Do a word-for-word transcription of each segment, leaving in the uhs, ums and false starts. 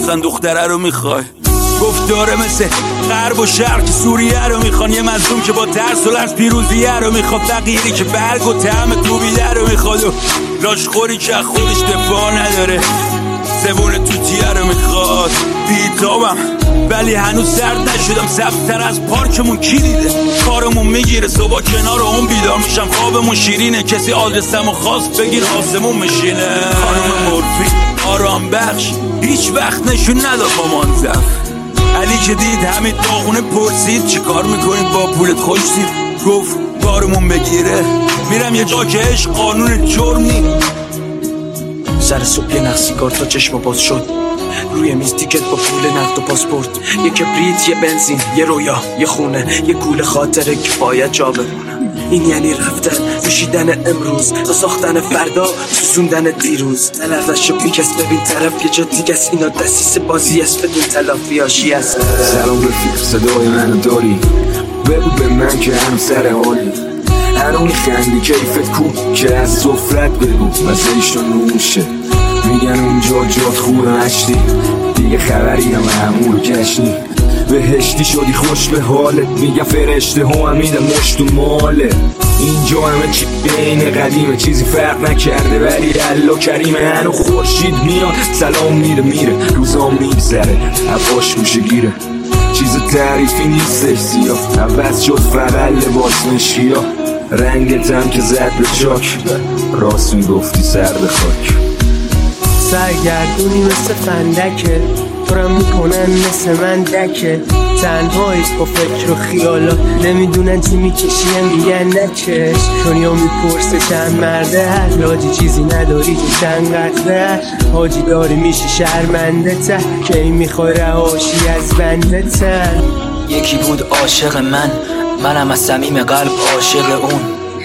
گفتن دختره رو میخوای، گفت داره مثل غرب و شرق که سوریه رو میخوان، یه مظلوم که با ترس و لرز پیروزیه رو میخواد، فقیری که برگ و طعم کوبیده رو میخواد و لاشخوری که خودش دفاع نداره، زبون توتیه رو میخواد. بیتابم ولی هنوز سرد نشدم، سبزتر از پارکمون کی دیده، کارمون میگیره صبح کنار اون بیدار میشم، خوابمون شیرینه، کسی آدرسمو خواست بگیر آسمون میشینه. خانم مورفی آرام بخش هیچ وقت نشون نداد با منزف، علی که دید همین داغونه پرسید چی کار میکنید با پولت خوشید، گفت کارمون بگیره میرم یه جا که عشق قانون جرمی. سر صبح یه نخ سیگار تا چشم باز شد، روی میز تیکت با پول نقد و پاسپورت، یه کبریت، یه بنزین، یه رویا، یه خونه، یه گول خاطره که باید جا بمونه. این یعنی رفتن، پوشیدن امروز تا ساختن فردا، سوزوندن دیروز. تلفش رو بیکس ببین طرف یه جا دیگه است، اینا دستیس بازی است بدون تلافیاشی است. سلام رفیق صدای منو داری، بگو به من که هم سر حالی، هر اون خندی کیفت کو که از سفرت بگو مسیشو نوشه، میگن اونجا جات خونه هشتی، دیگه خبری هم همون رو کشنی، بهشتی شدی خوش به حالت، میگن فرشته ها هم میدن مشت و ماله، اینجا همه چی بین قدیمه چیزی فرق نکرده، ولی الله کریمه هنو خورشید میاد سلام میره میره، روزا میگذره هواش گوشه گیره، چیز تعریفی نیستش سیاه، عوض شد فقط لباس مشکیا، رنگت هم که زد به چاک، راست میگفتی سر به خاک. سرگردونی مثل فندکه، تورم میکنن مثل من دکه، تنهایی با فکر و خیالات، نمیدونن چی میکشیم میگن نکش، دنیا میپرسه چند مرده هست، لاجی چیزی نداری تو چند قطره، حاجی داری میشی شرمنده ته، که این میخوای رهاشی از بنده تن. یکی بود عاشق من، منم از صمیم قلب عاشق اون،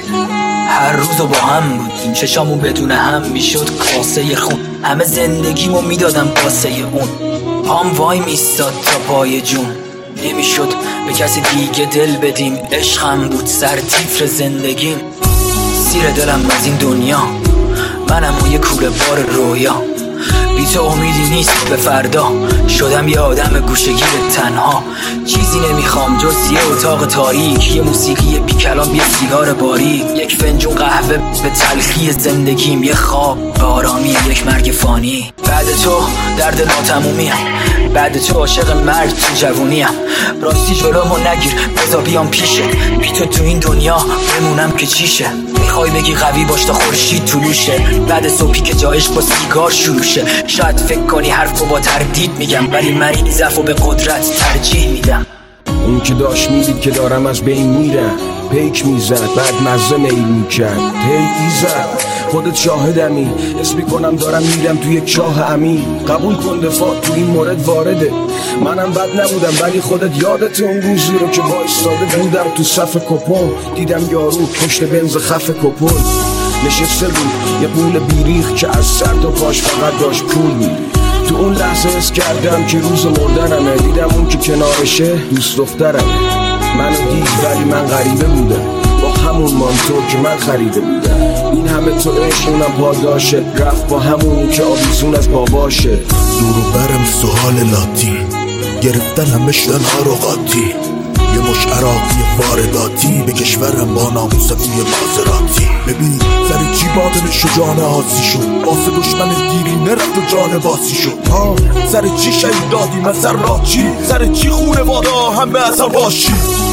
هر روزو با هم بودیم، چشامون بدون هم میشد کاسه خون، همه زندگیمو میدادم واسه اون، پام وای میستاد تا پای جون، نمیشد به کسی دیگه دل بدیم، عشقم بود سر تیفر زندگیم، سیر دلم از این دنیا، منم و یه کوله بار رویا، بی تو امیدی نیست به فردا، شدم یه آدم گوشه‌گیر تنها، چیزی نمیخوام جز یه اتاق تاریک، یه موسیقی بی کلام، یه سیگار باریک، یک فنجون قهوه به تلخی زندگیم، یه خواب به آرامی یک مرگ فانی. بعد تو درد ناتمومیم، بعد تو عاشق مرگ تو جوونیم، راستی جلومو نگیر بذار بیام پیشه، بی تو تو این دنیا بمونم که چیشه، میخوای بگی قوی باش تا خورشید طلوشه، بعد صبحی که جایش با سیگار شروع شه، شاید فکر کنی حرفو با تردید میگم، ولی من این ضعفو به قدرت ترجیح میدم. اون که داشت میدید که دارم از بین میرم، پیک میزد بعد مزه میل میکرد، هی ایزد خودت شاهدمی، اسم میکنم دارم میرم توی یک چاه عمیق، قبول کن دفاع تو این مورد وارده، منم بد نبودم ولی خودت یادت اون روزی رو که وایستاده بودم تو صف کپون، دیدم یارو پشت بنز خف کپون نشسته بود، یه قول بیریخ که از سر تا پاش فقط داشت پول بود، تو اون لحظه حس کردم که روز مردنمه، دیدم اون که کنارشه دوست دخترمه، منو دید ولی من غریبه بودم، با همون مانتو که من خریده بودم، این همه تو عشق اونم پاداشه، رفت با همون که آویزون از باباشه، دورو برم سوال لاتی، گرفتن هم شدن آروغاتی، یه مش عراقی وارداتی، به کشورم با ناموس توی مازراتی، ببین سر چی بادم شجاعان آسی شد، واسه دشمن دیری نرفت و جان باسی شد، ها سر چی شهید دادی من سر را چی، سر چی خونه وادا هم به اثر باشی،